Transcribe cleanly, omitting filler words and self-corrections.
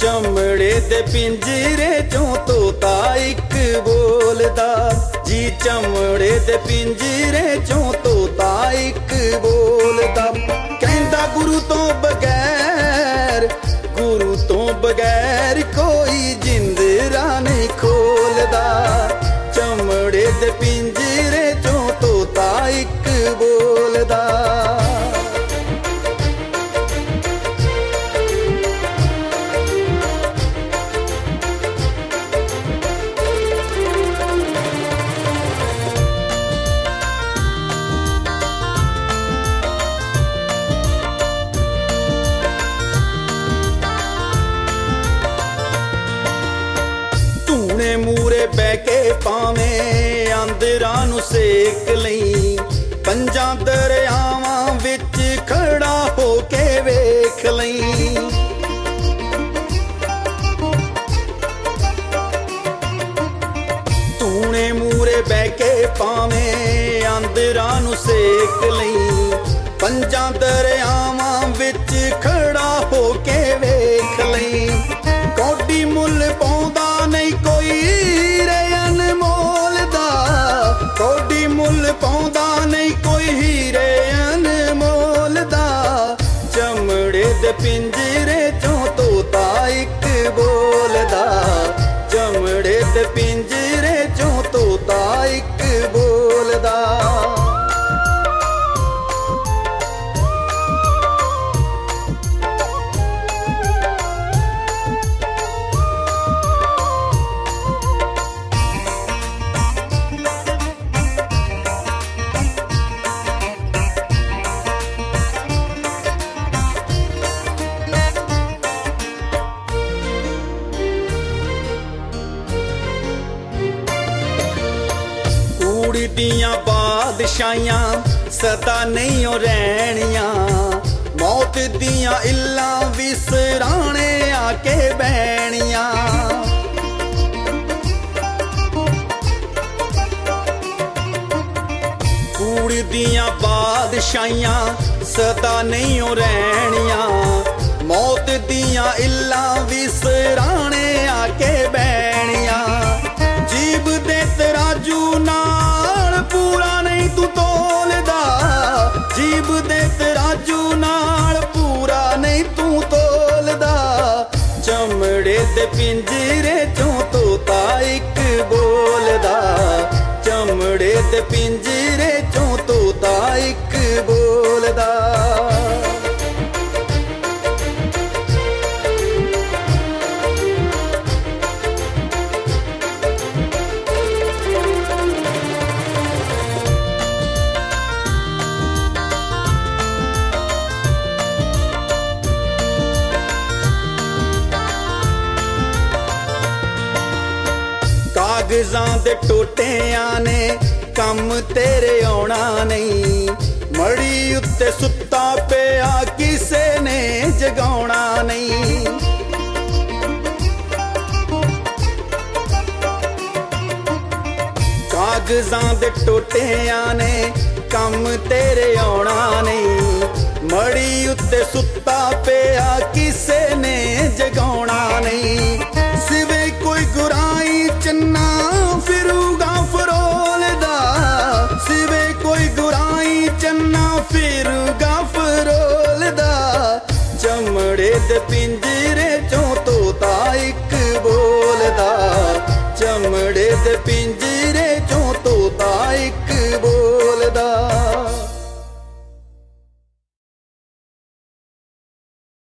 ਚਮੜੇ ਦੇ ਪਿੰਜਰੇ ਚੋਂ ਤੋਤਾ ਇੱਕ ਬੋਲਦਾ ਜੀ, ਚਮੜੇ ਦੇ ਪਿੰਜਰੇ ਚੋਂ ਤੋਤਾ ਇੱਕ ਬੋਲਦਾ। ਕਹਿੰਦਾ ਗੁਰੂ ਤੋਂ ਬਗੈਰ ਕੋਈ ਜਿੰਦਰਾ ਨਹੀਂ ਖੋਲਦਾ। ਚਮੜੇ ਦੇ ਪਿੰਜਰੇ ਚੋਂ ਤੋਤਾ ਇੱਕ ਬੋਲਦਾ। ਮੂਰੇ ਬਹਿ ਕੇ ਭਾਵੇਂ ਆਂਦਰਾਂ ਨੂੰ ਸੇਕ ਲਈ, ਪੰਜਾਂ ਦਰਿਆਵਾਂ ਵਿੱਚ ਖੜਾ ਹੋ ਕੇ ਵੇਖ ਲਈ। ਤੂਣੇ ਮੂਰੇ ਬਹਿ ਕੇ ਭਾਵੇਂ ਆਂਦਰਾਂ ਨੂੰ ਸੇਕ ਲਈ, ਪੰਜਾਂ ਦਰਿਆਵਾਂ ਵਿੱਚ ਖੜਾ ਹੋ ਕੇ ਵੇਖ ਲਈ। ਕੌਡੀ ਮੁੱਲ ਪਾਉਂਦਾ ਨਹੀਂ ਕੋਈ ਹੀਰੇ ਅਨਮੋਲ ਦਾ, ਕੌਡੀ ਮੁੱਲ ਪਾਉਂਦਾ ਨਹੀਂ ਕੋਈ ਹੀਰੇ ਅਨਮੋਲ ਦਾ। ਚਮੜੇ ਦੇ ਪਿੰਜਰੇ ਚੋਂ ਤੋਤਾ ਇੱਕ ਬੋਲਦਾ, ਚਮੜੇ ਦੇ ਪਿੰਜਰੇ ਚੋਂ ਤੋਤਾ ਇੱਕ ਬੋਲਦਾ। ਕੁੜੀ ਦੀਆਂ ਬਾਦਸ਼ਾਹੀਆਂ ਸਦਾ ਨਹੀਂ ਓ ਰਹਿਣੀਆਂ, ਮੌਤ ਦੀਆਂ ਇੱਲਾਂ ਵੀ ਸਿਰਹਾਣੇ ਆ ਕੇ ਬਹਿਣੀਆਂ। ਕੁੜੀ ਦੀਆਂ ਬਾਦਸ਼ਾਹੀਆਂ ਸਦਾ ਨਹੀਂ ਓ ਰਹਿਣੀਆਂ, ਮੌਤ ਦੀਆਂ ਇੱਲਾਂ ਵੀ ਸਿਰਹਾਣੇ ਆ ਕੇ ਬਹਿਣੀਆਂ। ਜੀਬ ਦੇ ਤਰਾਜੂ ਨਾਲ ਪੂਰਾ ਨਹੀਂ ਤੂੰ ਤੋਲਦਾ, ਜੀਬ ਦੇ ਤਰਾਜੂ ਨਾਲ ਪੂਰਾ ਨਹੀਂ ਤੂੰ ਤੋਲਦਾ। ਚਮੜੇ ਦੇ ਪਿੰਜਰੇ ਚੋਂ ਤੋਤਾ ਇੱਕ ਬੋਲਦਾ, ਚਮੜੇ ਦੇ ਪਿੰਜਰੇ ਚੋਂ ਤੋਤਾ ਇੱਕ ਬੋਲਦਾ। ਕਾਗਜ਼ਾਂ ਦੇ ਟੋਟਿਆਂ ਨੇ ਕੰਮ ਤੇਰੇ ਆਉਣਾ ਨਹੀਂ, ਮੜੀ ਉੱਤੇ ਸੁੱਤਾ ਪਿਆ ਕਿਸੇ ਨੇ ਜਗਾਉਣਾ ਨਹੀਂ। ਕਾਗਜ਼ਾਂ ਦੇ ਟੋਟਿਆਂ ਨੇ ਕੰਮ ਤੇਰੇ ਆਉਣਾ ਨਹੀਂ, ਮੜੀ ਉੱਤੇ ਸੁੱਤਾ ਪਿਆ ਕਿਸੇ ਨੇ ਜਗਾਉਣਾ ਨਹੀਂ। ਸਿਵੇ ਕੋਈ ਗੁਰਾਈ ਚੰਨਾ ਫਿਰੂਗਾ ਫਰੋਲਦਾ, ਸਿਵੇ ਕੋਈ ਗੁਰਾਈ ਚੰਨਾ ਫਿਰੂਗਾ ਫਰੋਲਦਾ। ਚਮੜੇ ਦੇ ਪਿੰਜਰੇ ਚੋਂ ਤੋਤਾ ਇੱਕ ਬੋਲਦਾ, ਚਮੜੇ ਦੇ ਪਿੰਜਰੇ